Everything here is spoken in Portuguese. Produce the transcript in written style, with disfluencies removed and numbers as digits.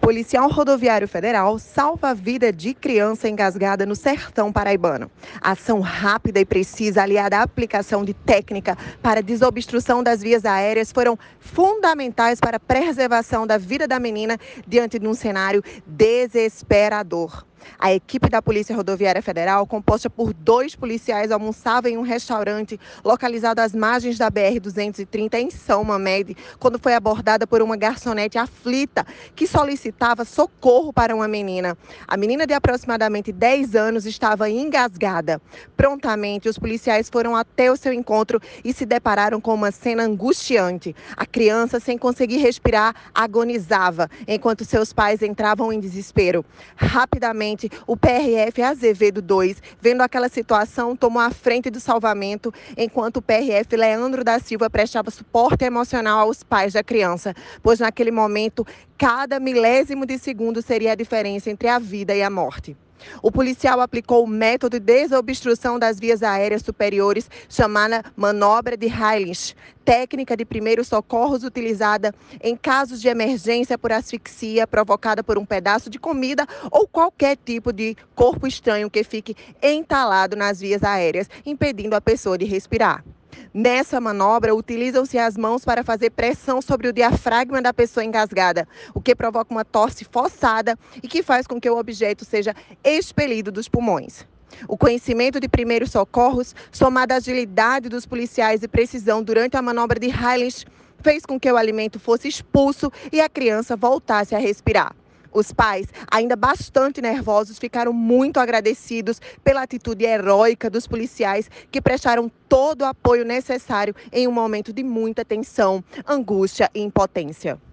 Policial rodoviário federal salva a vida de criança engasgada no sertão paraibano. Ação rápida e precisa, aliada à aplicação de técnica para desobstrução das vias aéreas, foram fundamentais para a preservação da vida da menina diante de um cenário desesperador. A equipe da Polícia Rodoviária Federal, composta por 2 policiais, almoçava em um restaurante localizado às margens da BR-230 em São Mamede, quando foi abordada por uma garçonete aflita que solicitava socorro para uma menina. A menina de aproximadamente 10 anos estava engasgada. Prontamente, os policiais foram até o seu encontro e se depararam com uma cena angustiante. A criança, sem conseguir respirar, agonizava, enquanto seus pais entravam em desespero. Rapidamente, o PRF Azevedo 2, vendo aquela situação, tomou a frente do salvamento, enquanto o PRF Leandro da Silva prestava suporte emocional aos pais da criança, pois naquele momento, cada milésimo de segundo seria a diferença entre a vida e a morte. O policial aplicou o método de desobstrução das vias aéreas superiores, chamada manobra de Heinrich, técnica de primeiros socorros utilizada em casos de emergência por asfixia provocada por um pedaço de comida ou qualquer tipo de corpo estranho que fique entalado nas vias aéreas, impedindo a pessoa de respirar. Nessa manobra, utilizam-se as mãos para fazer pressão sobre o diafragma da pessoa engasgada, o que provoca uma tosse forçada e que faz com que o objeto seja expelido dos pulmões. O conhecimento de primeiros socorros, somado à agilidade dos policiais e precisão durante a manobra de Heinrich, fez com que o alimento fosse expulso e a criança voltasse a respirar. Os pais, ainda bastante nervosos, ficaram muito agradecidos pela atitude heróica dos policiais que prestaram todo o apoio necessário em um momento de muita tensão, angústia e impotência.